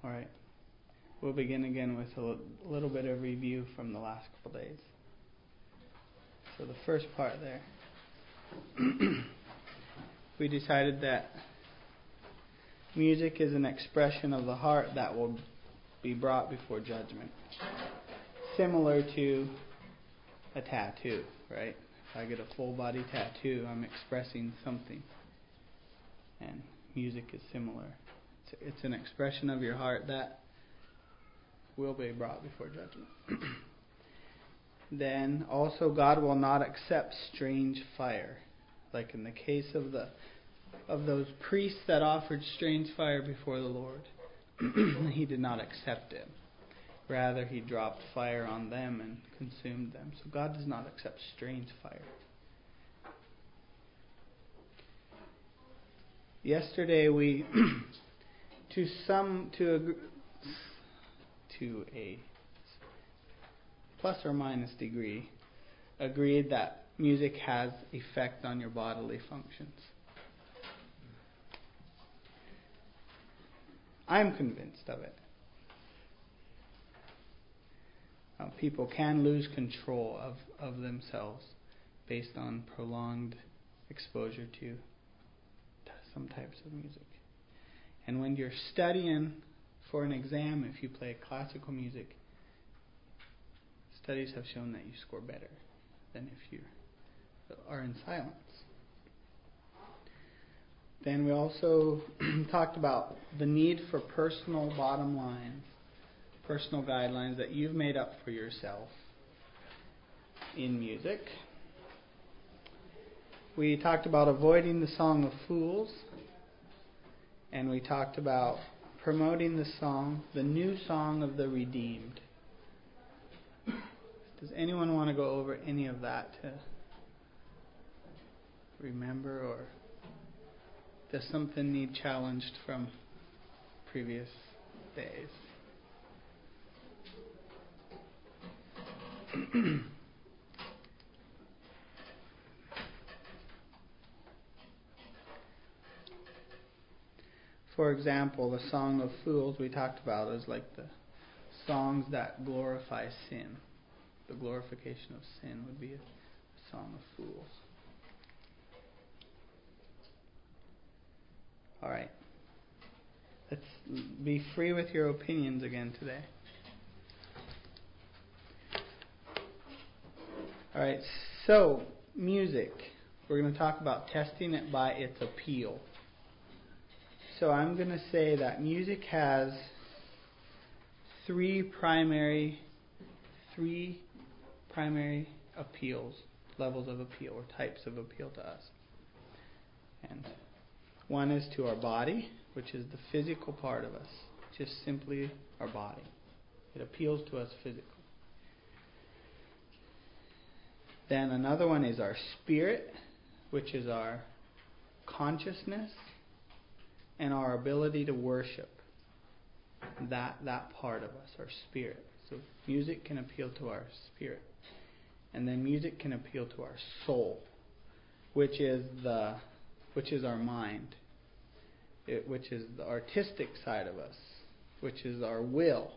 All right. We'll begin again with a little bit of review from the last couple days. So the first part there, we decided that music is an expression of the heart that will be brought before judgment. Similar to a tattoo, right? If I get a full body tattoo, I'm expressing something. And music is similar. It's an expression of your heart that will be brought before judgment. Then also God will not accept strange fire. Like in the case of those priests that offered strange fire before the Lord. He did not accept it. Rather, he dropped fire on them and consumed them. So God does not accept strange fire. Yesterday we, to a plus or minus degree, agreed that music has effect on your bodily functions. I'm convinced of it. People can lose control of themselves based on prolonged exposure to some types of music. And when you're studying for an exam, if you play classical music, studies have shown that you score better than if you are in silence. Then we also talked about the need for personal bottom lines, personal guidelines that you've made up for yourself in music. We talked about avoiding the song of fools, and we talked about promoting the new song of the redeemed. Does anyone want to go over any of that to remember, or does something need challenged from previous days? For example, the Song of Fools we talked about is like the songs that glorify sin. The glorification of sin would be a song of fools. All right. Let's be free with your opinions again today. All right. So, music. We're going to talk about testing it by its appeal. So I'm going to say that music has three primary appeals, levels of appeal, or types of appeal to us. And one is to our body, which is the physical part of us, just simply our body. It appeals to us physically. Then another one is our spirit, which is our consciousness and our ability to worship. That part of us, our spirit. So music can appeal to our spirit. And then music can appeal to our soul, which is our mind, which is the artistic side of us, which is our will,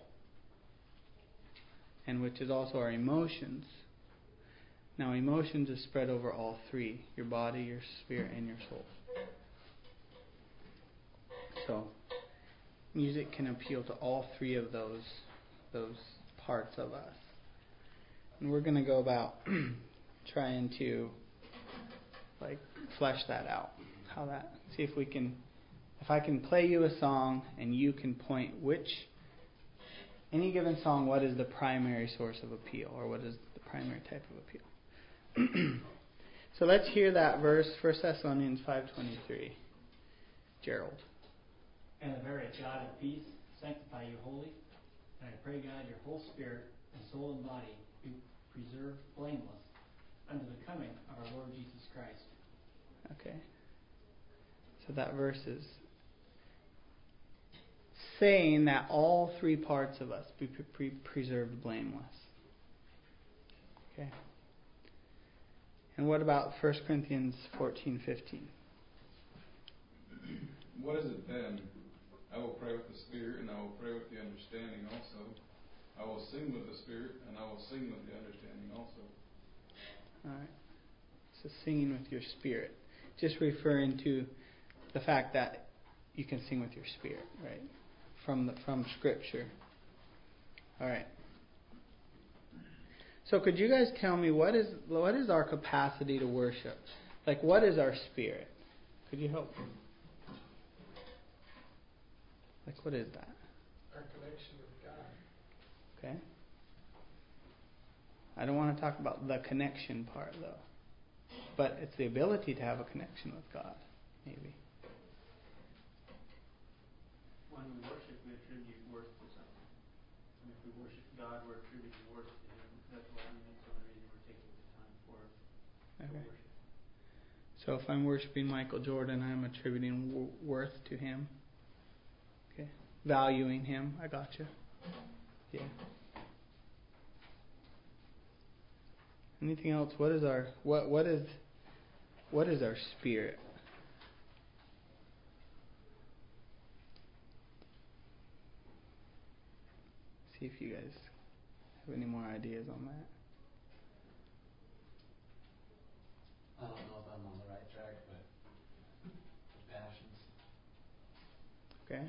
and which is also our emotions. Now, emotions is spread over all three: your body, your spirit, and your soul. So, music can appeal to all three of those parts of us. And we're going to go about trying to flesh that out. See if I can play you a song and you can point any given song, what is the primary source of appeal, or what is the primary type of appeal. So let's hear that verse, 1 Thessalonians 5:23. Gerald. And the very God of peace sanctify you wholly, and I pray God your whole spirit and soul and body be preserved blameless unto the coming of our Lord Jesus Christ. Okay. So that verse is saying that all three parts of us be preserved blameless. Okay. And what about 1 Corinthians 14:15? What is it then? I will pray with the Spirit, and I will pray with the understanding also. I will sing with the Spirit, and I will sing with the understanding also. All right. So singing with your spirit. Just referring to the fact that you can sing with your spirit, right? From Scripture. All right. So could you guys tell me what is our capacity to worship? Like, what is our spirit? Could you help me? Like, what is that? Our connection with God. Okay. I don't want to talk about the connection part, though. But it's the ability to have a connection with God, maybe. When we worship, we attribute worth to something. And if we worship God, we're attributing worth to Him. That's what we mean. So the reason we're taking the time for worship. So if I'm worshiping Michael Jordan, I'm attributing worth to him. Okay. Valuing him. I gotcha. Yeah. Anything else? What is our spirit? See if you guys have any more ideas on that. I don't know if I'm on the right track, but the passions. Okay.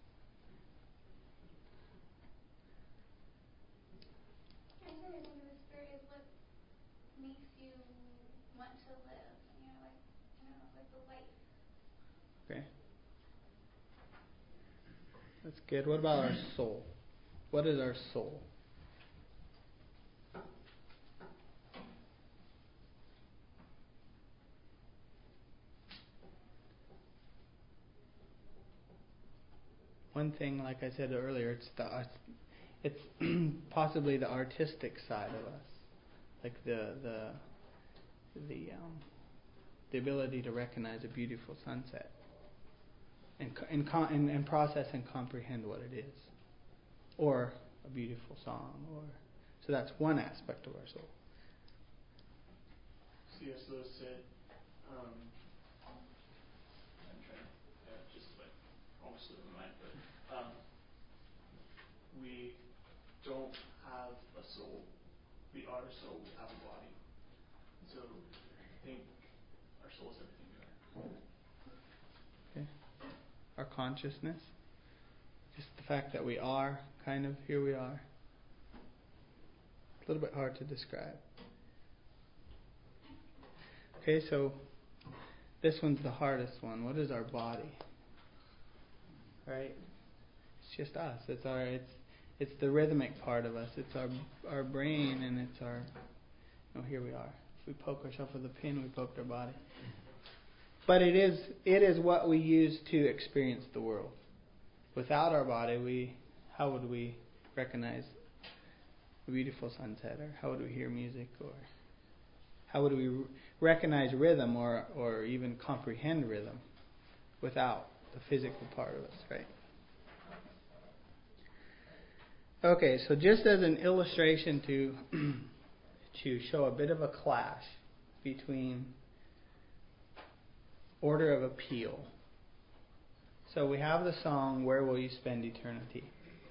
I really think the spirit is what makes you want to live. Like the life. Okay. That's good. What about our soul? What is our soul? One thing, like I said earlier, it's possibly the artistic side of us, like the ability to recognize a beautiful sunset and process and comprehend what it is, or a beautiful song, so that's one aspect of our soul. C.S. Lewis said, I'm trying to just like almost slip my mind, but we don't have a soul. We are a soul. We have a body. So I think our soul is everything we are. Okay. Our consciousness, just the fact that we are, kind of, here we are. A little bit hard to describe. Okay, so this one's the hardest one. What is our body? Right? It's just us. It's the rhythmic part of us. It's our brain, and it's our. Here we are. If we poke ourselves with a pin, we poked our body. But it is what we use to experience the world. Without our body, how would we recognize a beautiful sunset, or how would we hear music, or how would we recognize rhythm, or even comprehend rhythm without the physical part of us, right? Okay, so just as an illustration to show a bit of a clash between order of appeal. So we have the song, "Where Will You Spend Eternity?"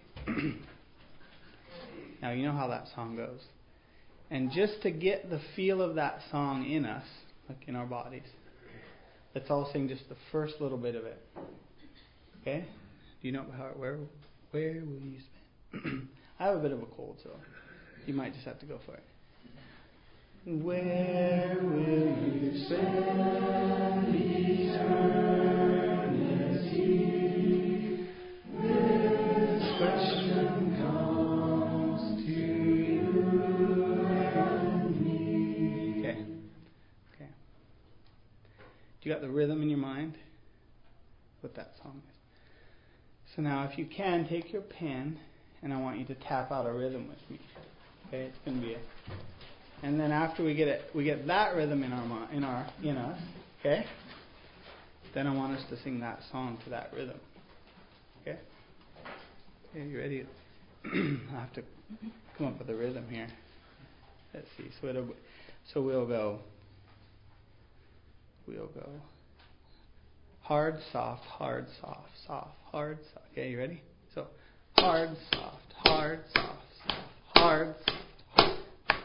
Now you know how that song goes. And just to get the feel of that song in us, like in our bodies, let's all sing just the first little bit of it. Okay? Do you know where will you spend? I have a bit of a cold, so you might just have to go for it. Where will you spend eternity? This question comes to you and me. Okay. Do you got the rhythm in your mind? What that song is. So now, if you can, take your pen, and I want you to tap out a rhythm with me. Okay, it's going to be and then after we get that rhythm in us. Okay. Then I want us to sing that song to that rhythm. Okay. Okay, you ready? I have to come up with a rhythm here. Let's see. So we'll go. hard, soft, hard, soft, soft, hard, soft. Okay, you ready? So, hard, soft, hard, soft, soft, hard, soft, hard.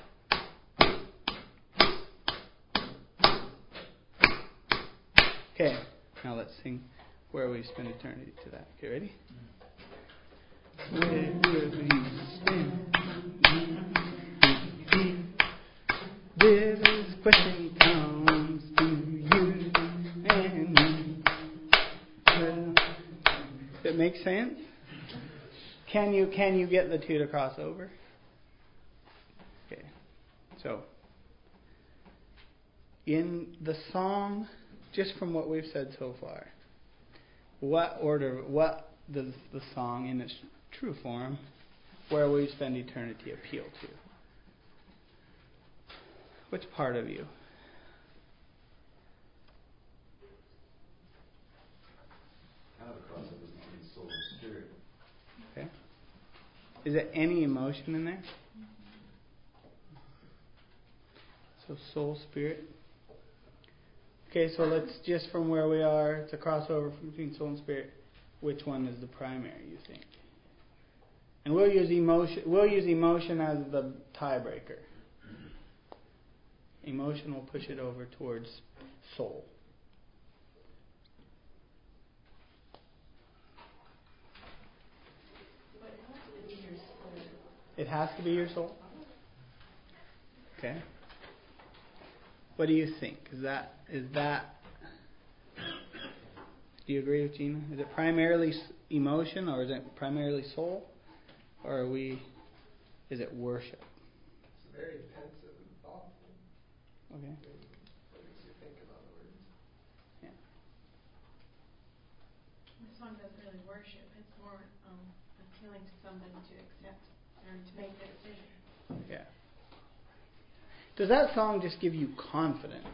Okay, now let's sing Where We Spend Eternity to that. Okay, ready? Where we spend this question comes to you and me. Well, does it make sense? Can you get the two to cross over? Okay. So in the song, just from what we've said so far, what does the song in its true form, Where We Spend Eternity, appeal to? Which part of you? Kind of a crossover between soul and spirit. Okay. Is there any emotion in there? So soul, spirit. Okay, so let's just from where we are, it's a crossover between soul and spirit. Which one is the primary, you think? And we'll use emotion as the tiebreaker. Emotion will push it over towards soul. It has to be your soul. Okay. What do you think? Is that? Do you agree with Gina? Is it primarily emotion, or is it primarily soul, or is it worship? It's very pensive and thoughtful. Okay. What makes you think about the words? Yeah. This song doesn't really worship. It's more appealing to somebody to accept or to make the decision. Yeah. Does that song just give you confidence?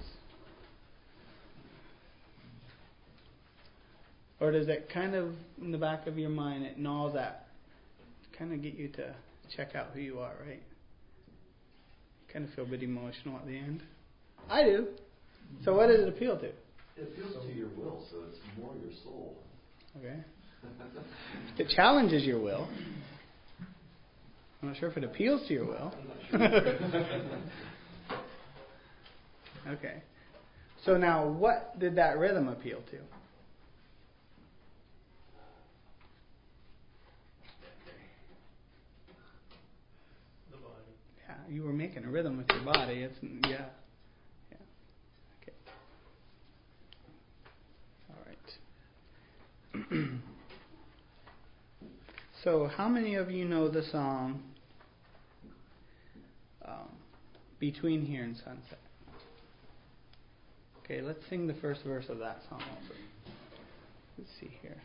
Or does it kind of, in the back of your mind, it gnaws at, kind of get you to check out who you are, right? Kind of feel a bit emotional at the end. I do. So what does it appeal to? It appeals to your will, so it's more your soul. Okay. It challenges your will. I'm not sure if it appeals to your will. Okay. So now, what did that rhythm appeal to? The body. Yeah, you were making a rhythm with your body. Yeah. Okay. All right. So, how many of you know the song Between Here and Sunset? Okay, let's sing the first verse of that song over. Let's see here.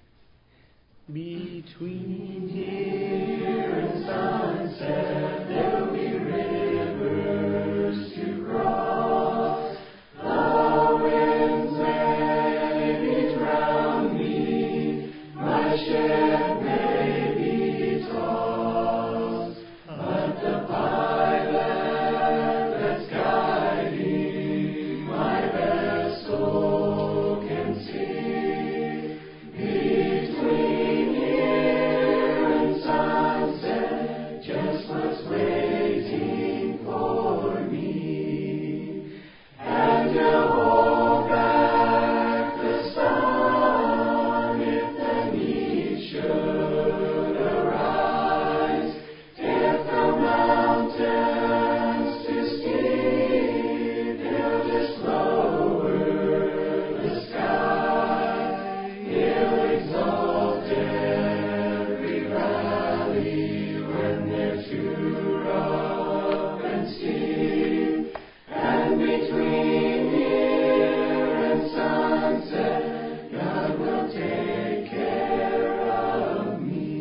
Between here and sunset, there'll be rivers to cross. The winds may be drown me, my ship may be tossed, but the pilot that's guiding my vessel can see. Between here and sunset, just what's waiting for me. And to hold back the sun if the need should arise. If the mountains too steep, he'll just lower the sky. He'll exalt every valley when they're too rough and steep. And between here and sunset, God will take care of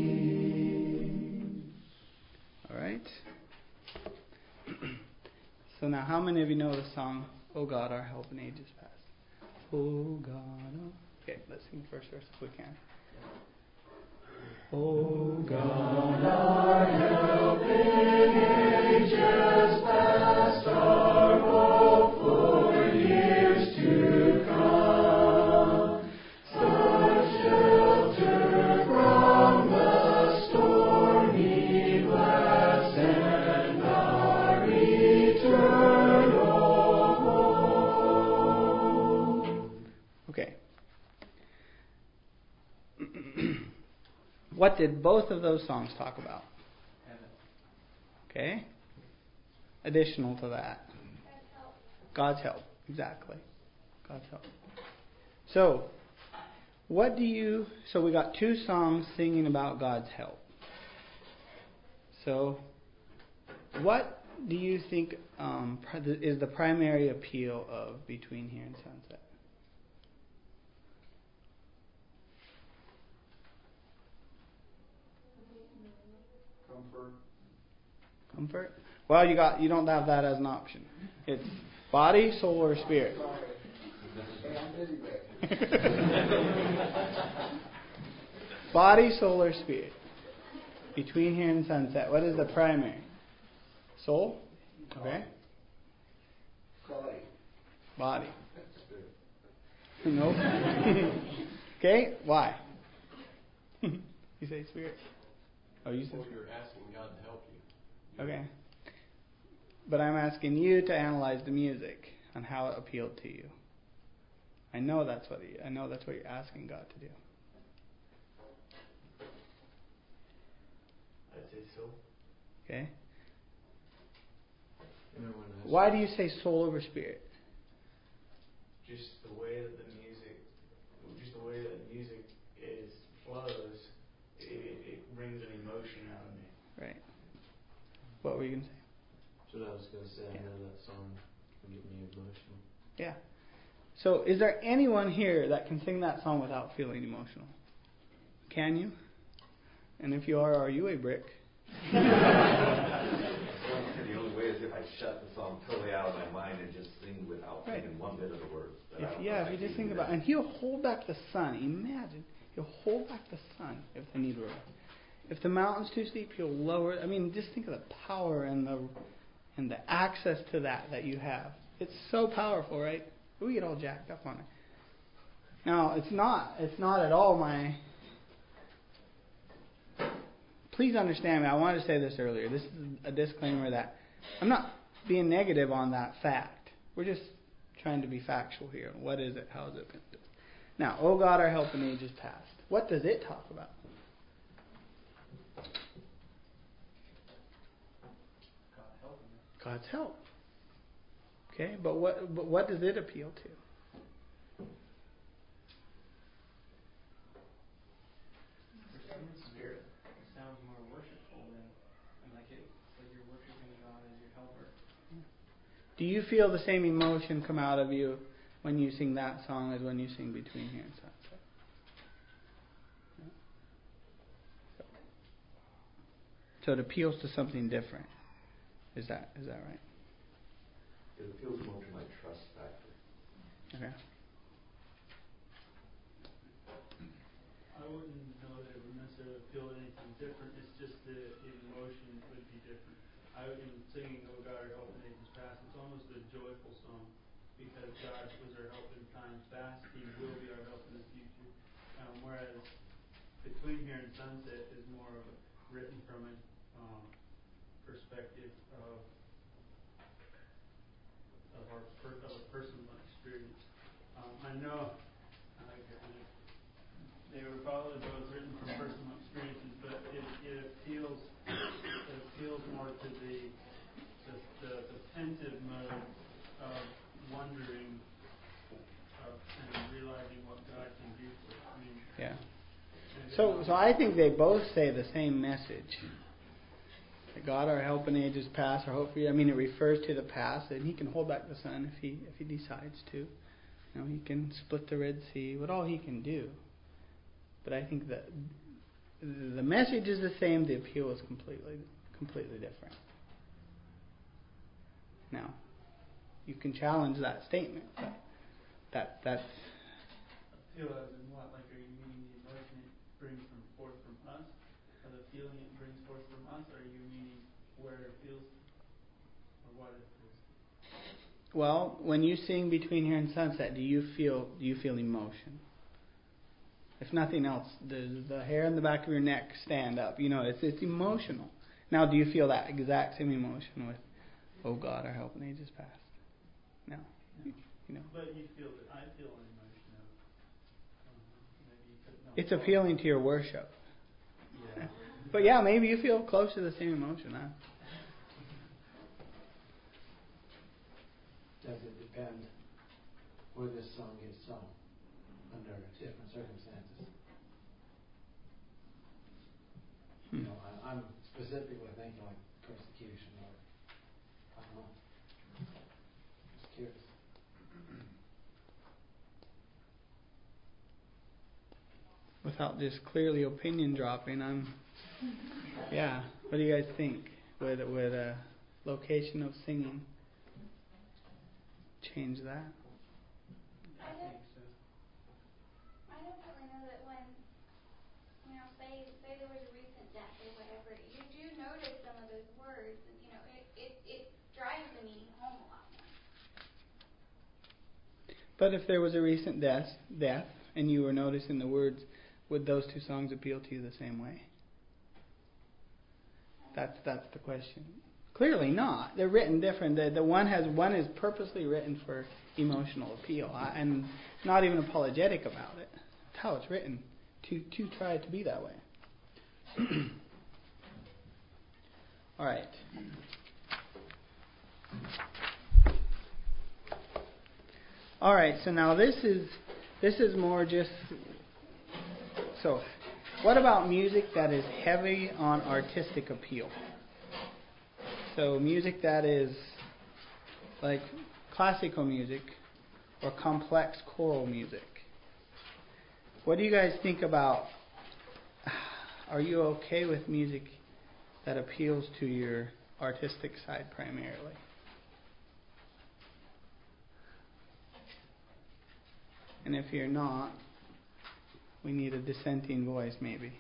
me. All right. So now, how many of you know the song, "Oh God, Our Help in Ages Past"? Oh God. Okay, let's sing the first verse if we can. Oh God, our help in ages past, our hope for years to come. What did both of those songs talk about? Heaven. Okay. Additional to that. That's help. God's help. Exactly. God's help. So, so we got two songs singing about God's help. So, what do you think is the primary appeal of Between Here and Sunset? Comfort? Well, you don't have that as an option. It's body, soul, or spirit. Body, soul, or spirit. Between Here and Sunset. What is the primary? Soul? Okay. Body. Nope. Okay, why? You say spirit. Oh, you said. Well, you're asking God to help you. Okay. But I'm asking you to analyze the music on how it appealed to you. I know that's what you're asking God to do. I'd say so. Okay. Everyone has Why do you say soul over spirit? just the way that the music flows, it brings an emotion out of me. Right. What were you going to say? That's what I was going to say. I know that song can get me emotional. Yeah. So, is there anyone here that can sing that song without feeling emotional? Can you? And if you are you a brick? The only way is if I shut the song totally out of my mind and just sing without thinking one bit of the words. If you just think about it. And he'll hold back the sun. Imagine. He'll hold back the sun if the need were. If the mountain's too steep, he'll lower it. I mean, just think of the power and the access to that you have. It's so powerful, right? We get all jacked up on it. Now, it's not at all my... Please understand me. I wanted to say this earlier. This is a disclaimer that I'm not being negative on that fact. We're just trying to be factual here. What is it? How is it? Now, O God, our help in ages past. What does it talk about? God's help. Okay, but what does it appeal to? Spirit. It sounds more worshipful than like you're worshiping God as your helper. Do you feel the same emotion come out of you when you sing that song as when you sing Between Here and Sunset? So it appeals to something different. Is that right? It appeals more to my trust factor. Okay. I wouldn't know that it would necessarily appeal to anything different. It's just the emotion would be different. In singing "Oh God, our help in ages past," it's almost a joyful song because God was our help in times past. He will be our help in the future. Whereas Between Here and Sunset is more of written from a perspective of a personal experience. I know they were probably both written from personal experiences, but it appeals more to the pensive mode of wondering and realizing what God can do for us. I mean, Yeah. So I think they both say the same message. That God, our help in ages past, our hope for you. I mean, it refers to the past, and He can hold back the sun if He decides to. You know, He can split the Red Sea. What all He can do. But I think that the message is the same. The appeal is completely different. Now, you can challenge that statement, but that's. Appeal as in what? Like, are you meaning the emotion it brings forth from us, or the feeling it brings forth from us, or are you meaning where it feels, or what it feels? Well, when you sing Between Here and Sunset, do you feel emotion? If nothing else, does the hair in the back of your neck stand up? You know, it's emotional. Now, do you feel that exact same emotion with "Oh God, our help in ages past"? No. You know. But you feel that I feel an emotion of maybe you could know. It's appealing to your worship. Yeah. But yeah, maybe you feel close to the same emotion. Huh? Does it depend where this song gets sung under different circumstances? You know, I'm specifically thinking like persecution or I don't know. Just curious. Without just clearly opinion dropping, yeah. What do you guys think? Would a location of singing change that? I think so. I definitely know that when, say there was a recent death or whatever, you do notice some of those words, and it drives the meaning home a lot more. But if there was a recent death, and you were noticing the words, would those two songs appeal to you the same way? That's the question. Clearly not. They're written different. The one is purposely written for emotional appeal, and not even apologetic about it. That's how it's written, to try to be that way. All right. All right. So now this is more just. So, what about music that is heavy on artistic appeal? So music that is like classical music or complex choral music. What do you guys think about? Are you okay with music that appeals to your artistic side primarily? And if you're not, we need a dissenting voice maybe.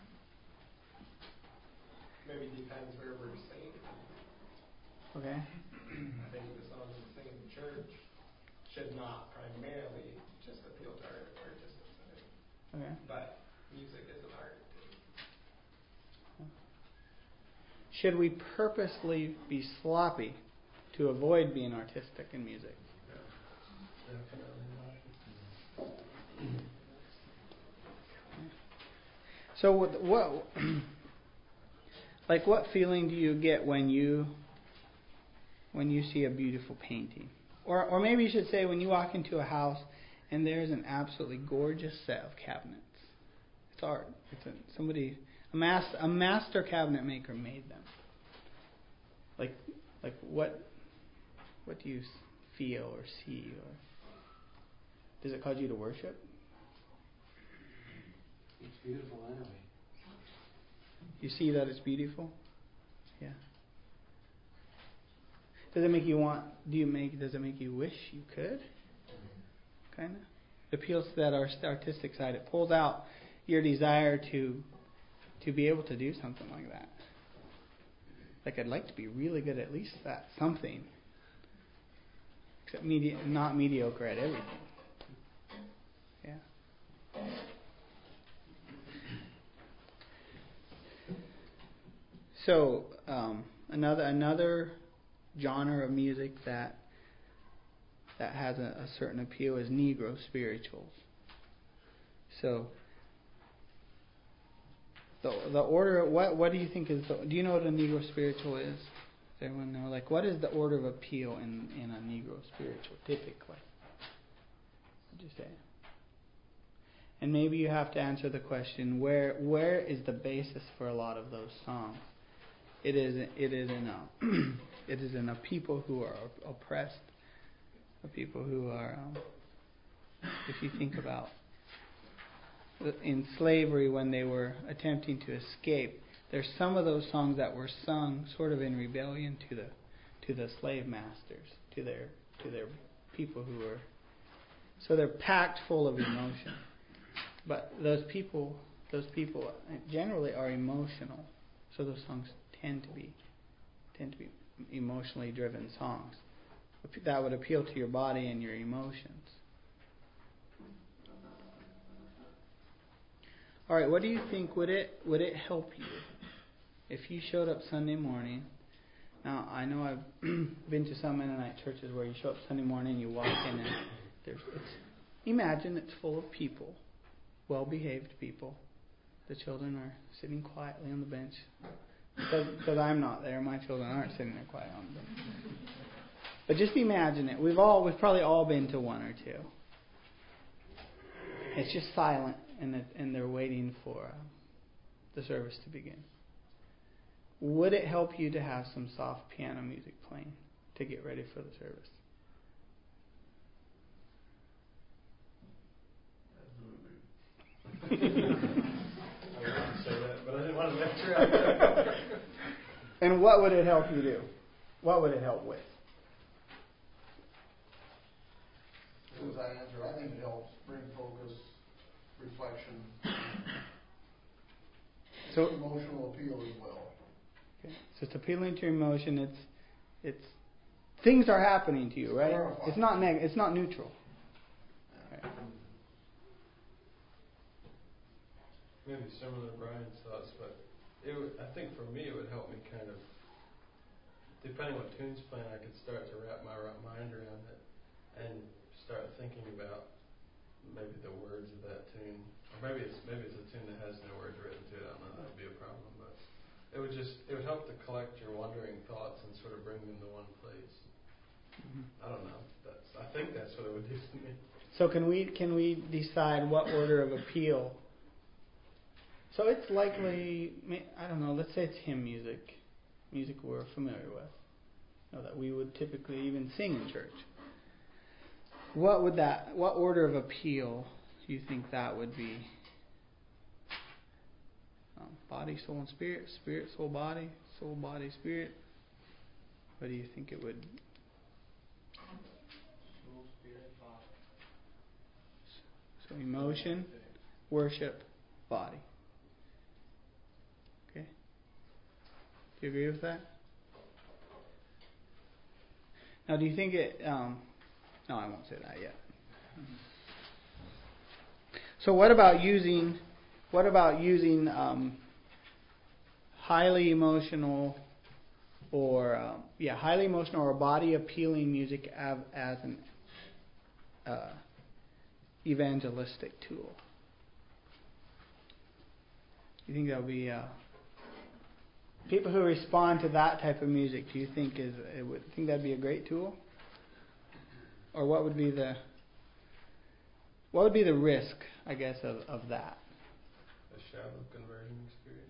Maybe depends where we're singing. Okay. I think the songs we sing in the church should not primarily just appeal to our artistic side. Okay. But music is an art. Should we purposely be sloppy to avoid being artistic in music? So what feeling do you get when you see a beautiful painting? Or maybe you should say when you walk into a house and there's an absolutely gorgeous set of cabinets. It's art. It's a master cabinet maker made them. Like what do you feel or see, or does it cause you to worship? It's beautiful anyway. You see that it's beautiful? Yeah. Does it make you want? Does it make you wish you could? Kind of. It appeals to that artistic side. It pulls out your desire to be able to do something like that. Like I'd like to be really good at least at something. Except not mediocre at everything. Yeah. So another genre of music that has a certain appeal is Negro spirituals. So the order. What do you think is? Do you know what a Negro spiritual is? Does everyone know? Like, what is the order of appeal in a Negro spiritual typically? What'd you say? And maybe you have to answer the question: where is the basis for a lot of those songs? It is in a people who are oppressed, a people who are, if you think about in slavery when they were attempting to escape, there's some of those songs that were sung sort of in rebellion to the slave masters, to their people who were, so they're packed full of emotion. But those people generally are emotional, so those songs tend to be emotionally driven songs that would appeal to your body and your emotions. All right, what do you think? Would it help you if you showed up Sunday morning? Now I know I've been to some Mennonite churches where you show up Sunday morning, you walk in, and imagine it's full of people, well-behaved people, the children are sitting quietly on the bench. Because I'm not there, my children aren't sitting there quietly on the bench. But just imagine it. We've probably all been to one or two. It's just silent, and they're waiting for the service to begin. Would it help you to have some soft piano music playing to get ready for the service? I wouldn't say that, but I didn't want to mess around. And what would it help you do? What would it help with? As soon as I answer, I think it helps bring focus, reflection, so emotional appeal as well. Okay. So it's appealing to your emotion. It's things are happening to you, right? Clarifying. It's not it's not neutral. Right. Maybe similar to Brian's thoughts, but I think for me it would help me kind of, depending what tune's playing, I could start to wrap my mind around it and start thinking about maybe the words of that tune, or maybe it's a tune that has no words written to it. I don't know, that would be a problem, but it would help to collect your wandering thoughts and sort of bring them to one place. Mm-hmm. I don't know. I think that's what it would do to me. So can we decide what order of appeal? So it's likely, I don't know, let's say it's hymn music we're familiar with, that we would typically even sing in church. What order of appeal do you think that would be? Body, soul, and spirit, spirit, soul, body, spirit. What do you think it would? Soul, spirit, body. So emotion, worship, body. Okay. Do you agree with that? Now, do you think it? No, I won't say that yet. So, what about using highly emotional or body appealing music as an evangelistic tool? Do you think that would be people who respond to that type of music? Do you think think that'd be a great tool? Or what would be the risk, I guess, of that? A shallow conversion experience.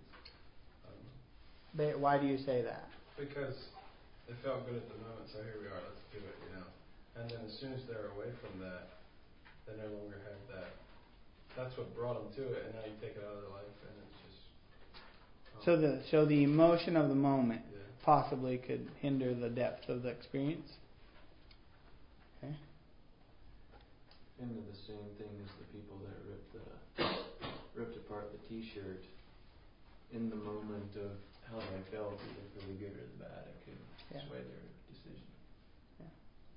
Why do you say that? Because it felt good at the moment, so here we are, let's do it, And then as soon as they're away from that, they no longer have that. That's what brought them to it, and now you take it out of their life, and it's just... So the emotion of the moment possibly could hinder the depth of the experience? Okay. Into the same thing as the people that ripped apart the T-shirt. In the moment of how I felt, either for the good or the bad, it could sway their decision. Yeah.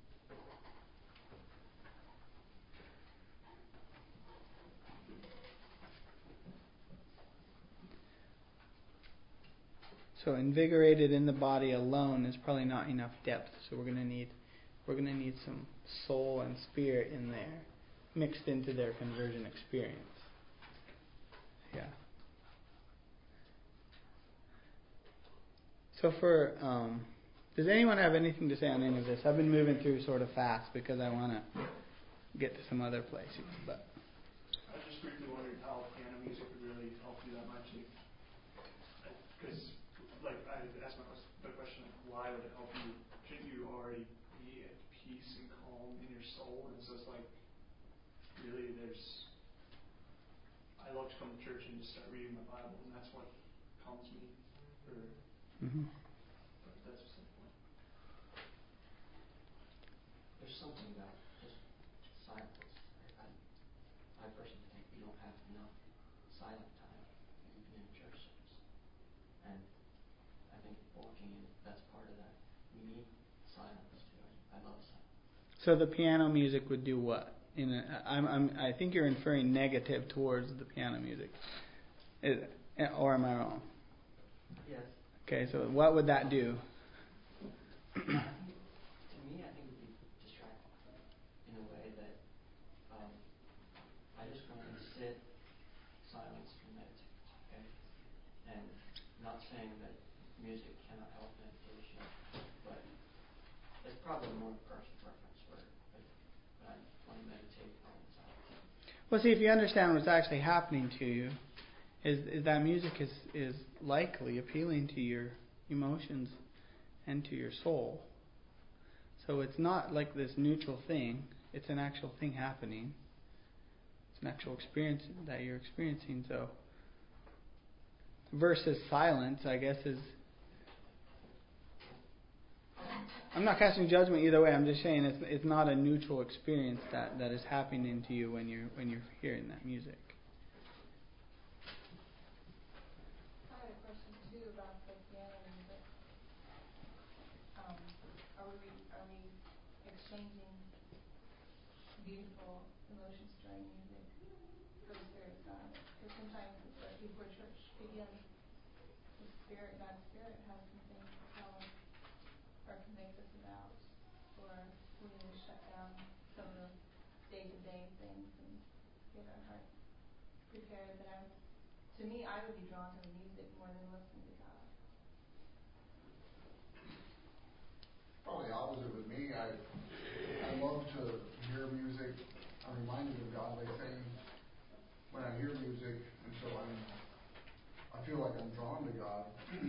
So invigorated in the body alone is probably not enough depth. So we're going to need some soul and spirit in there, mixed into their conversion experience. Yeah. So does anyone have anything to say on any of this? I've been moving through sort of fast because I want to get to some other places. But I just briefly wondered how piano music would really help you that much. Because, I asked my question, why would it help you? Shouldn't you already be at peace and calm in your soul? And so it's really I love to come to church and just start reading my Bible, and that's what calms me for that specific point. There's something about just silence. I personally think we don't have enough silent time even in church service. And I think walking in, that's part of that. We need silence too. I love silence. so the piano music would do what? I think you're inferring negative towards the piano music. Or am I wrong? Yes. Okay, so what would that do? To me, I think it would be distracting in a way that I just want to sit, silence, and meditate. saying that music cannot help meditation, but it's probably more personal preference where I want to meditate on silence. Well, see, if you understand what's actually happening to you, is that music is likely appealing to your emotions and to your soul. So it's not like this neutral thing. It's an actual thing happening. It's an actual experience that you're experiencing. So versus silence, I guess, is... I'm not casting judgment either way. I'm just saying it's not a neutral experience that is happening to you when you're hearing that music. I had a question too about the piano music. Are we exchanging beautiful emotions during music for the Spirit of God? Because sometimes it's like before church begins, the Spirit, God's Spirit, has some things to tell us or convict us about, or we need to shut down some of the day-to-day things and get our heart prepared. But to me, I would be drawn to the music more than listening to God. Probably opposite with me. I love to hear music. I'm reminded of God by saying when I hear music, and so I feel like I'm drawn to God.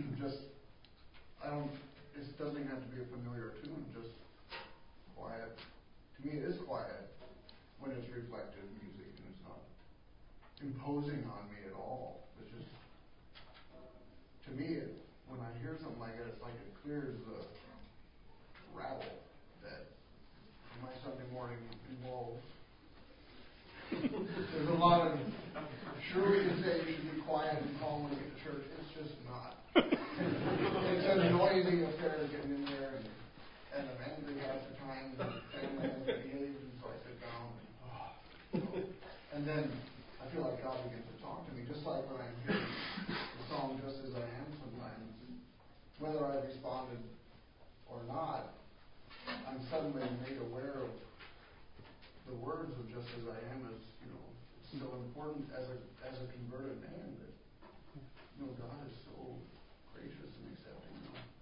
It doesn't have to be a familiar tune, just quiet. To me, it is quiet when it's reflective music, and it's not imposing on me at all. It's just, to me, when I hear something like that, it's like it clears the rattle that my Sunday morning involves. There's a lot of, sure we can say you should be quiet and calm when you get to church. It's just not. It's a noisy affair getting in there, and I'm angry half the time, and family has behaved, and so I sit down, and then I feel like God begins to talk to me, just like when I hear the song Just As I Am sometimes. Whether I responded or not, I'm suddenly made aware of the words of Just As I Am as, it's so important as a converted man that, God is so gracious and accepting.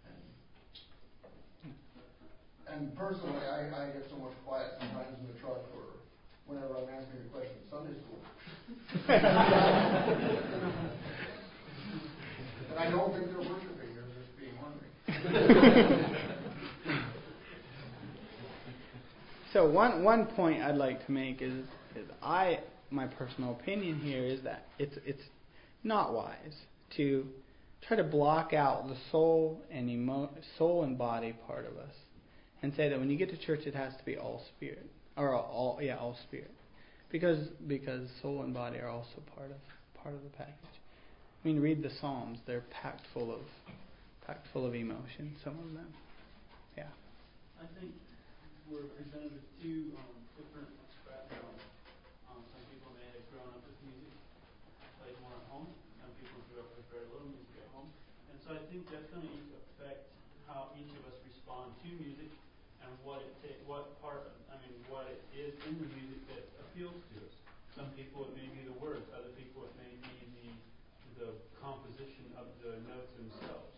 And personally, I get so much quiet sometimes in the truck or whenever I'm asking a question in Sunday school. And I don't think they're worshiping, they're just being ornery. So one point I'd like to make is my personal opinion here is that it's not wise to try to block out the soul and body part of us and say that when you get to church it has to be all spirit or all spirit because soul and body are also part of the package. I mean, read the Psalms; they're packed full of emotion. Some of them, yeah. I think we're presented with two different backgrounds. Some people may have grown up with music, played more at home. Some people grew up with very little music at home. And so I think that's going to affect how each of us respond to music and what it is in the music that appeals to us. Some people it may be the words, other people it may be the composition of the notes themselves.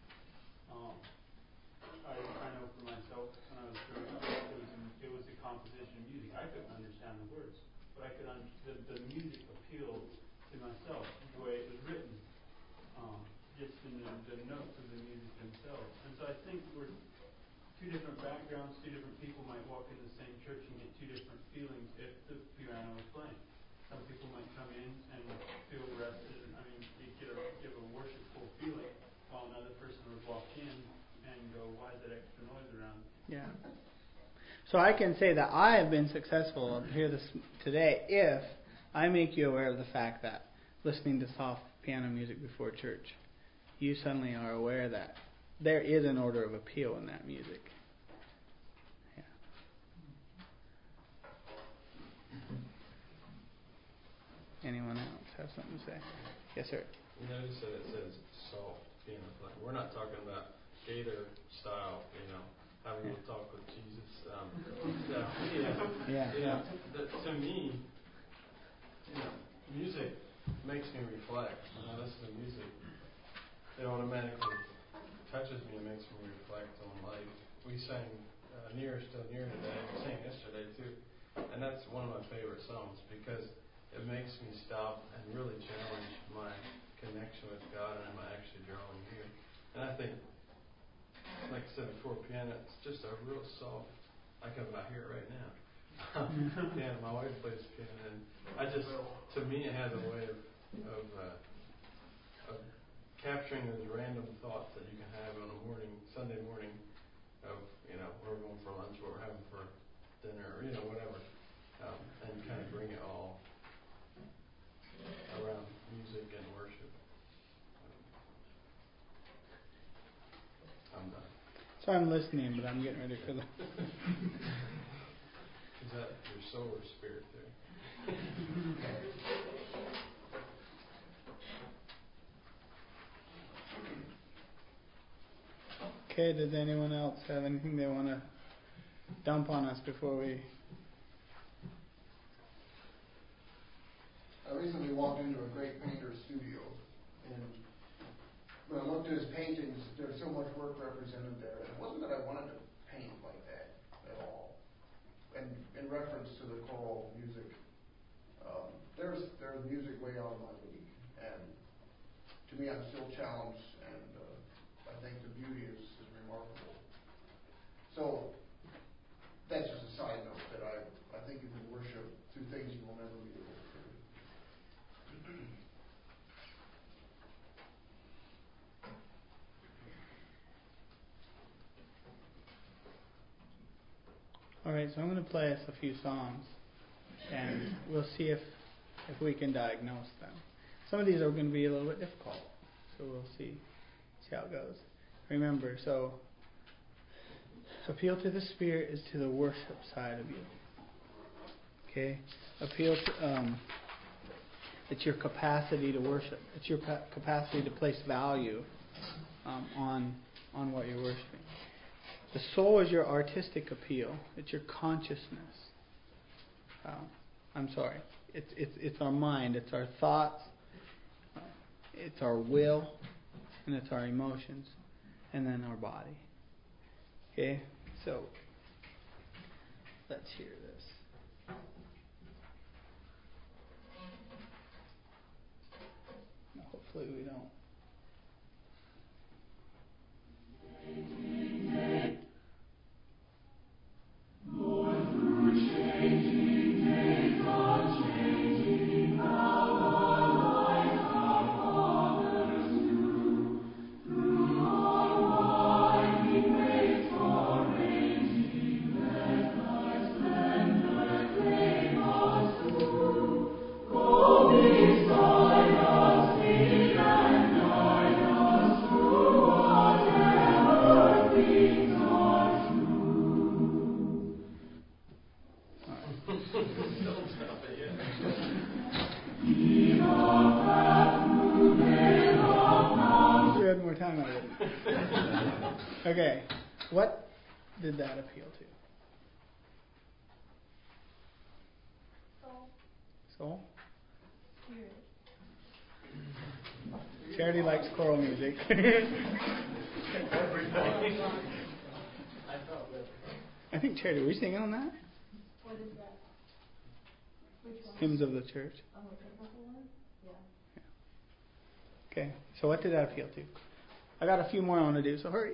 I know for myself, when I was growing up, it was the composition of music. I couldn't understand the words, but I could the music appealed to myself, the way it was written, just in the notes of the music themselves. And so I think we're two different backgrounds, two different people might walk in the same church and get two different feelings if the piano is playing. Some people might come in and feel rested, give a worshipful feeling, while another person would walk in and go, why is that extra noise around? Yeah. So I can say that I have been successful here today if I make you aware of the fact that listening to soft piano music before church, you suddenly are aware that there is an order of appeal in that music. Yeah. Anyone else have something to say? Yes, sir. You notice that it says soft piano playing. We're not talking about Gator style, having a talk with Jesus. To me, music makes me reflect. When I listen to music, it automatically touches me and makes me reflect on life. We sang Near, Still Near today. We sang yesterday too. And that's one of my favorite songs because it makes me stop and really challenge my connection with God, and am I actually drawing near? And I think, like I said before, piano, it's just a real soft, I can about hear it right now. Piano, my wife plays piano, and to me it has a way of capturing those random thoughts that you can have on a Sunday morning of, we're going for lunch, what we're having for dinner, or, whatever, and kind of bring it all around music and worship. I'm done. So I'm listening, but I'm getting ready for the... Is that your soul or spirit there? Okay, does anyone else have anything they want to dump on us before we... I recently walked into a great painter's studio, and when I looked at his paintings, there's so much work represented there. And it wasn't that I wanted to paint like that at all. And in reference to the choral music, there's music way out of my league. And to me, I'm still challenged, and I think the beauty is remarkable. So that's just a side note that I think you can worship through things you will never be able to do. All right, so I'm going to play us a few songs, and we'll see if we can diagnose them. Some of these are going to be a little bit difficult, so we'll see how it goes. Remember, so appeal to the Spirit is to the worship side of you. Okay? Appeal to, it's your capacity to worship. It's your capacity to place value on what you're worshiping. The soul is your artistic appeal. It's your consciousness. It's our mind. It's our thoughts. It's our will, and it's our emotions, and then our body. Okay, so let's hear this. Now, hopefully we don't. Okay, what did that appeal to? Soul? Spirit. Charity likes choral music. I think Charity, were you singing on that? What is that? Which one? Hymns of the Church. Oh, the biblical one? Yeah. Okay, so what did that appeal to? I got a few more I want to do, so hurry.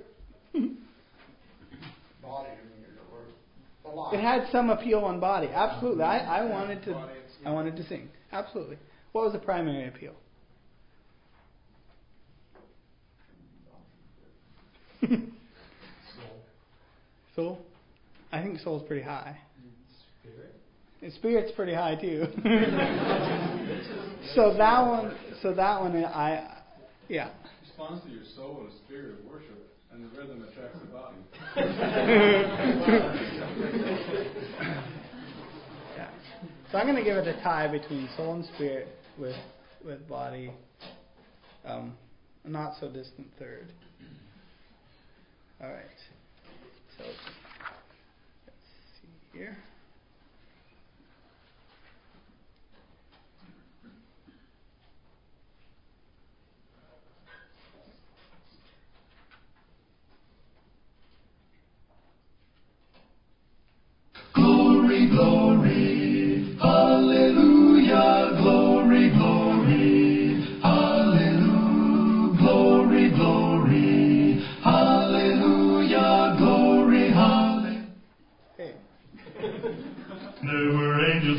Body, a lot. It had some appeal on body. Absolutely. I wanted to sing. Absolutely. What was the primary appeal? Soul? I think soul's pretty high. Spirit? And spirit's pretty high too. So that one, yeah. Responds to your soul and spirit of worship, and the rhythm attracts the body. Yeah. So I'm going to give it a tie between soul and spirit with body. A not so distant third. All right. So let's see here.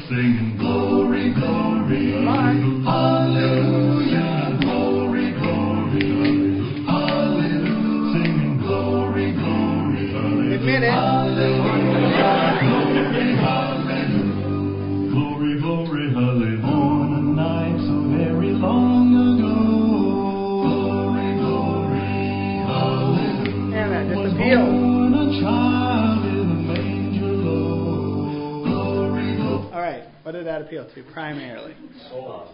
singing glory, glory, hallelujah, glory, glory, hallelujah, singing glory, glory, hallelujah. Admit it. Glory, glory, hallelujah. On a night so very long ago. Glory, glory, hallelujah. And that just appeals. Born a child in a manger low. Glory, glory. All right. What did that appeal to primarily? Soul.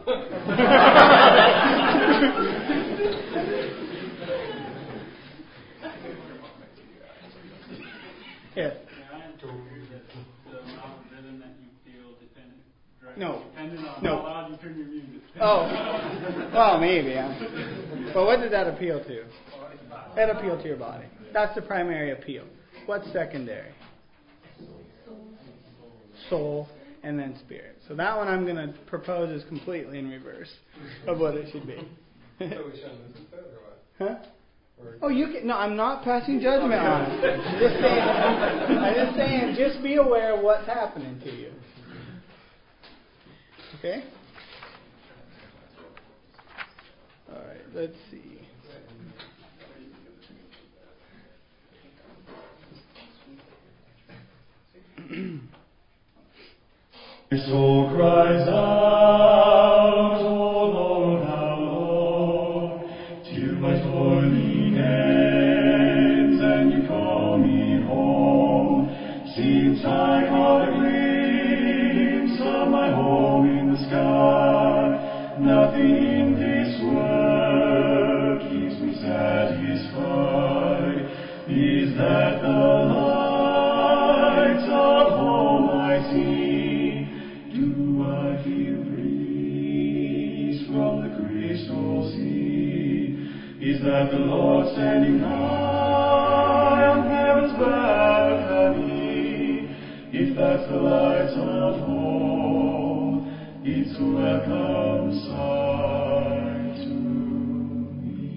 Yes. I am to agree that the amount of rhythm that you feel dependent on No. how loud you turn your music. Oh. Well, maybe. But what did that appeal to? That appealed to your body. That's the primary appeal. What's secondary? Soul and then spirit. So that one I'm going to propose is completely in reverse of what it should be. So we shouldn't listen to it, or what? Huh? Oh, you can. No, I'm not passing judgment on it. I'm just saying, just be aware of what's happening to you. Okay? All right, let's see. My soul cries out, O Lord, how long, till my toiling ends, and you call me home. Since I caught a glimpse of my home in the sky, nothing in this world keeps me satisfied. Is that the light of home I see? Do I feel breeze from the crystal sea? Is that the Lord standing high on heaven's balcony? If that's the light of home, it's a welcome sight to me.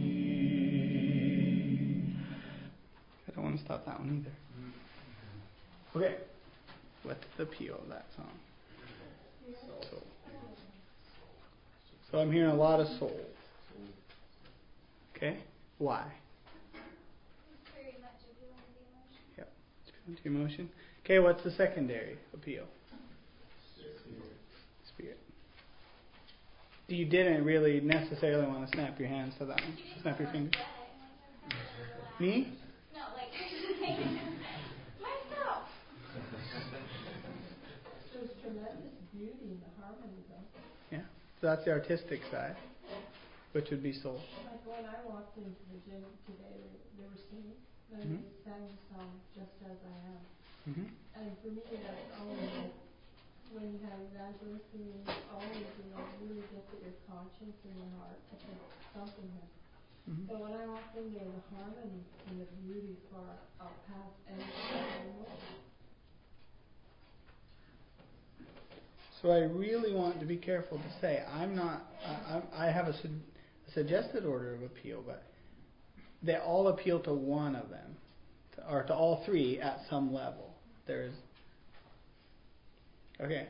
I don't want to stop that one either. Okay. What's the appeal of that song? Soul. So I'm hearing a lot of soul. Okay? Why? Very much appealing to the emotion. Yep. It's appealing to emotion. Okay, what's the secondary appeal? Spirit. You didn't really necessarily want to snap your hands to that one. Snap your fingers. Me? No, like myself. There's tremendous beauty in the harmony, though. Yeah. So that's the artistic side, which would be soul. Like when I walked into the gym today, they were singing, and they sang the song "Just as I Am." Mm-hmm. And for me, that's always when you have evangelists singing, always really gets at your conscience and your heart. It's like something has. Mm-hmm. But when I walked in there, the harmony and the beauty far outpassed anything else. So I really want to be careful to say I'm not. I have a suggested order of appeal, but they all appeal to one of them, or to all three at some level. There's okay.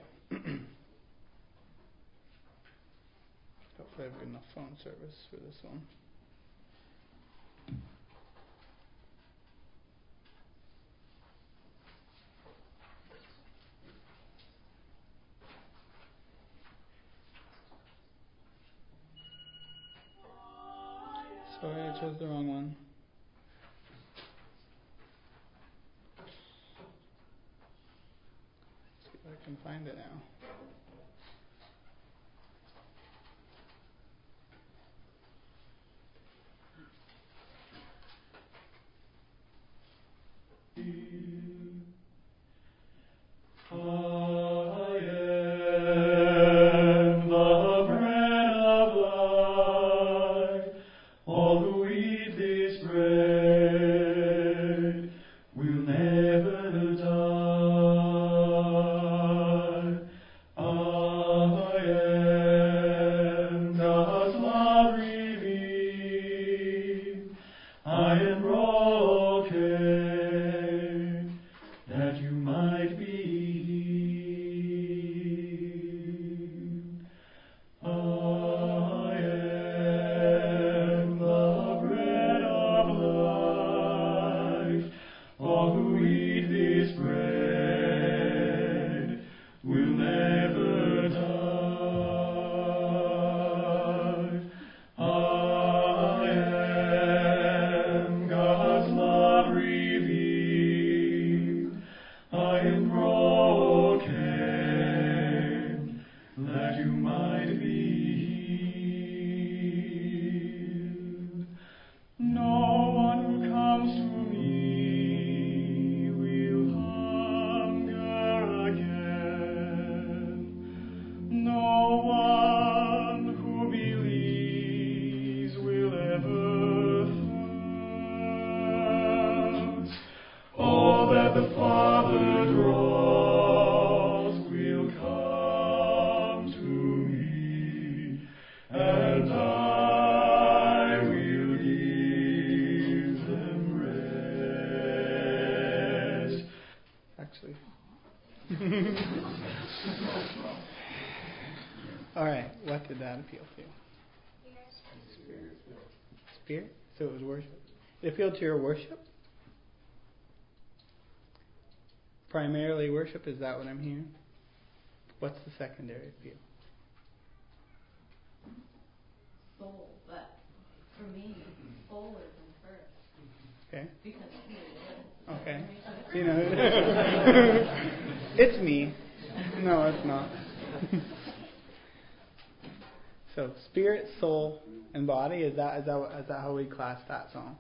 Hopefully I have good enough phone service for this one. Sorry, I chose the wrong one. Let's see if I can find it now. I am the bread of life. All who eat this bread will never die. I am God's love revealed. I am broken that you might be healed. All right. What did that appeal to? Spirit. So it was worship. It appealed to your worship. Primarily worship. Is that what I'm hearing? What's the secondary appeal? Soul, but for me, soul is in first. Okay. Because he is. Okay. You know, it's me. No, it's not. So spirit, soul, and body. Is that how we class that song?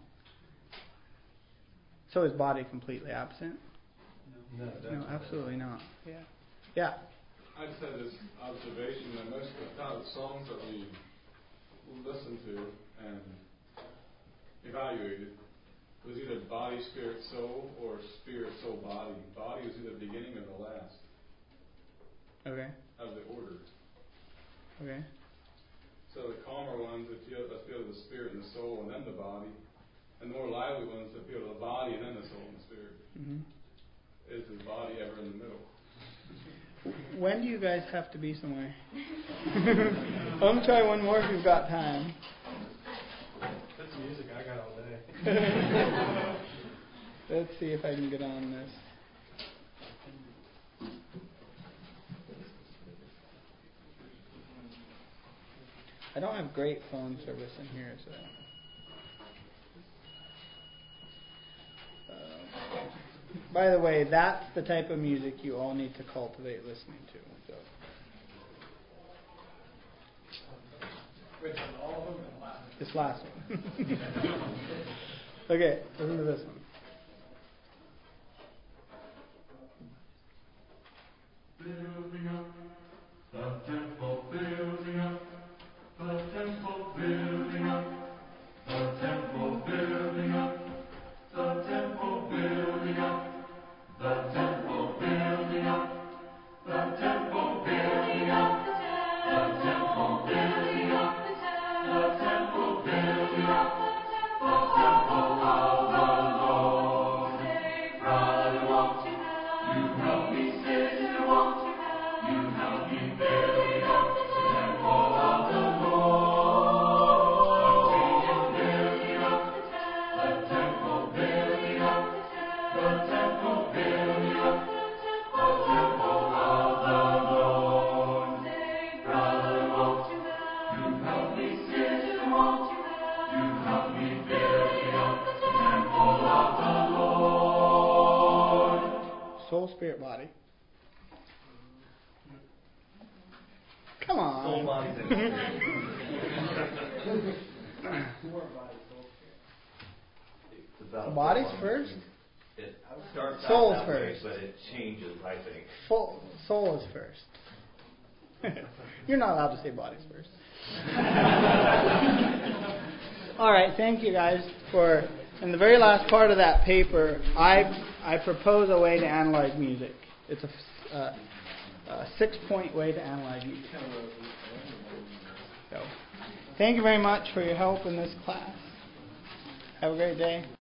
So is body completely absent? No, absolutely not. Yeah. Yeah. I just had this observation that most of the kind of songs that we listen to and evaluated was either body, spirit, soul, or spirit, soul, body. Body was either the beginning or the last. Okay. Of the order. Okay. So the calmer ones appeal to the spirit and the soul and then the body. And the more lively ones appeal to the body and then the soul and the spirit. Mm-hmm. Is the body ever in the middle? When do you guys have to be somewhere? Let me try one more if you've got time. That's music I got all day. Let's see if I can get on this. I don't have great phone service in here, so. By the way, that's the type of music you all need to cultivate listening to. So. Which one, all of them or the last? This last one. Okay, listen to this one. Building up the temple, building up the temple, building up the temple, building up the temple, building up the temple, building up the temple, building up the temple, building up the temple, building up the temple of the Lord. Say, brother, won't you help me, sister, won't you help me building up the temple of the Lord. Building up the temple, building up the temple, building up the temple of the Lord. Say, brother, won't you help me, sister, won't you help me building up the temple of the Lord. Soul, spirit, body. Come on. Soul, body's in More body, soul, spirit. Body's first? It starts Soul's out that way, first. but it changes, I think. Soul is first. You're not allowed to say body's first. All right, thank you guys for. In the very last part of that paper, I propose a way to analyze music. It's a 6-point way to analyze music. So, thank you very much for your help in this class. Have a great day.